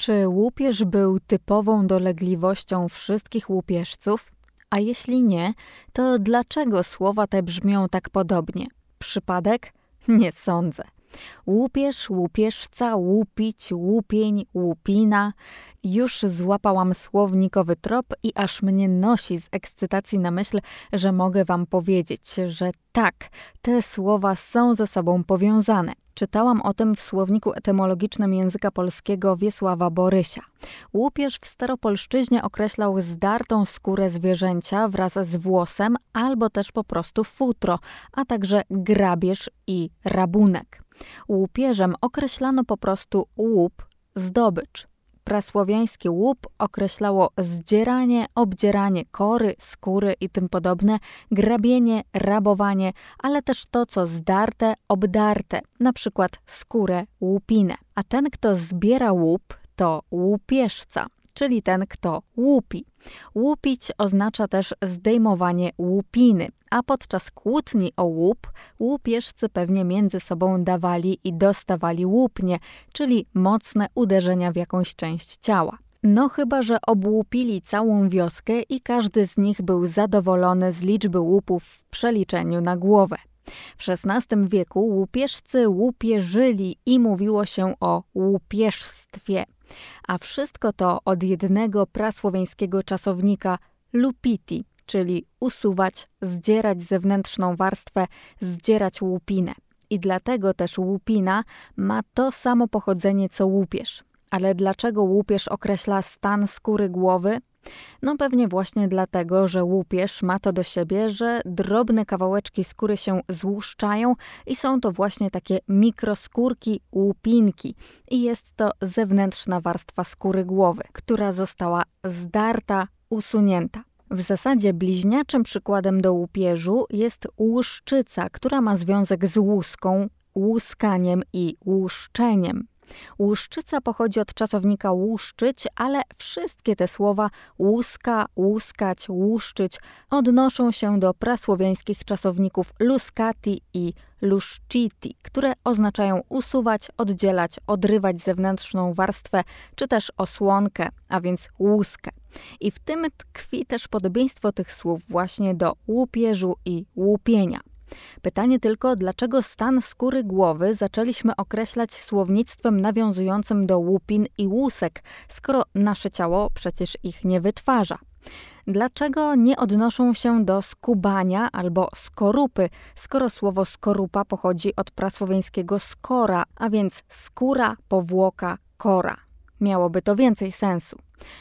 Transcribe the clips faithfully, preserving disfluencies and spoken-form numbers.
Czy łupież był typową dolegliwością wszystkich łupieżców? A jeśli nie, to dlaczego słowa te brzmią tak podobnie? Przypadek? Nie sądzę. Łupież, łupieżca, łupić, łupień, łupina. Już złapałam słownikowy trop i aż mnie nosi z ekscytacji na myśl, że mogę wam powiedzieć, że tak, te słowa są ze sobą powiązane. Czytałam o tym w słowniku etymologicznym języka polskiego Wiesława Borysia. Łupież w staropolszczyźnie określał zdartą skórę zwierzęcia wraz z włosem albo też po prostu futro, a także grabież i rabunek. Łupieżem określano po prostu łup, zdobycz. Prasłowiańskie łup określało zdzieranie, obdzieranie kory, skóry i tym podobne, grabienie, rabowanie, ale też to, co zdarte, obdarte, na przykład skórę, łupinę. A ten, kto zbiera łup, to łupieżca, czyli ten, kto łupi. Łupić oznacza też zdejmowanie łupiny, a podczas kłótni o łup łupieżcy pewnie między sobą dawali i dostawali łupnie, czyli mocne uderzenia w jakąś część ciała. No chyba że obłupili całą wioskę i każdy z nich był zadowolony z liczby łupów w przeliczeniu na głowę. W szesnastym wieku łupieżcy łupieżyli i mówiło się o łupieżstwie. A wszystko to od jednego prasłowiańskiego czasownika lupiti, czyli usuwać, zdzierać zewnętrzną warstwę, zdzierać łupinę. I dlatego też łupina ma to samo pochodzenie co łupież. Ale dlaczego łupież określa stan skóry głowy? No pewnie właśnie dlatego, że łupież ma to do siebie, że drobne kawałeczki skóry się złuszczają i są to właśnie takie mikroskórki, łupinki. I jest to zewnętrzna warstwa skóry głowy, która została zdarta, usunięta. W zasadzie bliźniaczym przykładem do łupieżu jest łuszczyca, która ma związek z łuską, łuskaniem i łuszczeniem. Łuszczyca pochodzi od czasownika łuszczyć, ale wszystkie te słowa łuska, łuskać, łuszczyć odnoszą się do prasłowiańskich czasowników luskati i luszciti, które oznaczają usuwać, oddzielać, odrywać zewnętrzną warstwę, czy też osłonkę, a więc łuskę. I w tym tkwi też podobieństwo tych słów właśnie do łupieżu i łupienia. Pytanie tylko, dlaczego stan skóry głowy zaczęliśmy określać słownictwem nawiązującym do łupin i łusek, skoro nasze ciało przecież ich nie wytwarza? Dlaczego nie odnoszą się do skubania albo skorupy, skoro słowo skorupa pochodzi od prasłowiańskiego skora, a więc skóra, powłoka, kora? Miałoby to więcej sensu.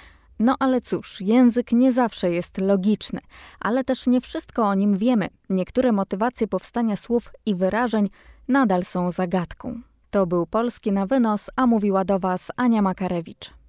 No ale cóż, język nie zawsze jest logiczny, ale też nie wszystko o nim wiemy. Niektóre motywacje powstania słów i wyrażeń nadal są zagadką. To był Polski na wynos, a mówiła do Was Ania Makarewicz.